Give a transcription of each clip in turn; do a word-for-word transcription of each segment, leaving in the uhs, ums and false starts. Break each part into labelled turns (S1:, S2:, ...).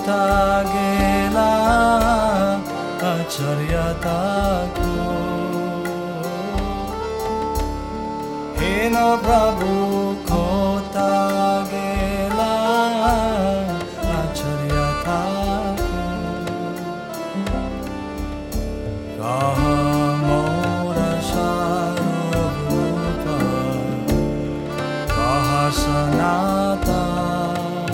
S1: kota gela acharyataku Hena Prabhu kota gela acharyataku Kahamora Sarupa Kahasanatan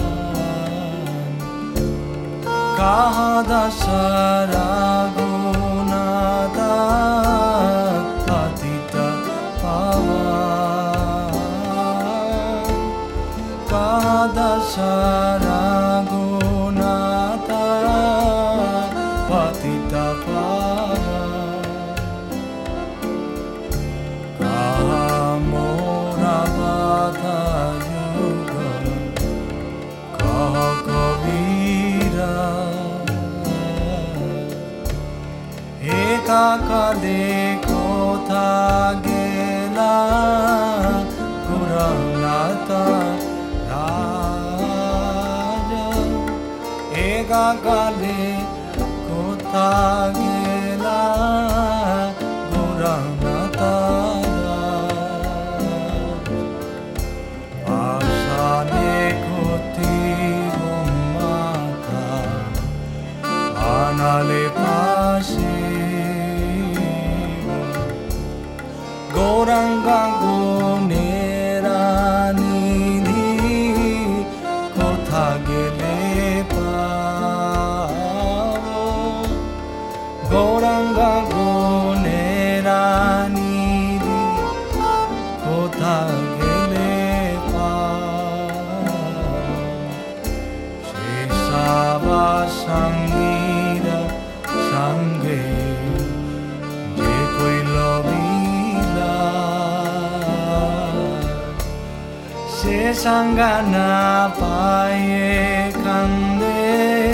S1: Kahadasara Gunata Patita Pavan Kahadasara Gunata Patita Pavan Kahamora Vata Yuga Kahavira Ekakade kota gela Guranata Raja Ekakade kota gela Guranata Raja Asane koti gumata Anale pasi Goranga guneranidhi kotha gele pavo Goranga guneranidhi kotha gele pavo Shesava sangira sange je koi lovi Se sangana paye kande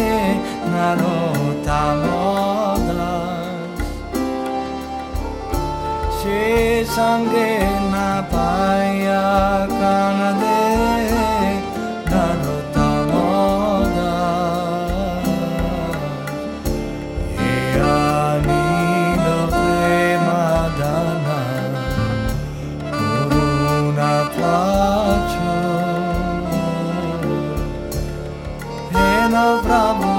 S1: narotamodas Se sangena paya kande narotamodas Eyanilo premadana Puruna placho Hena Prabhu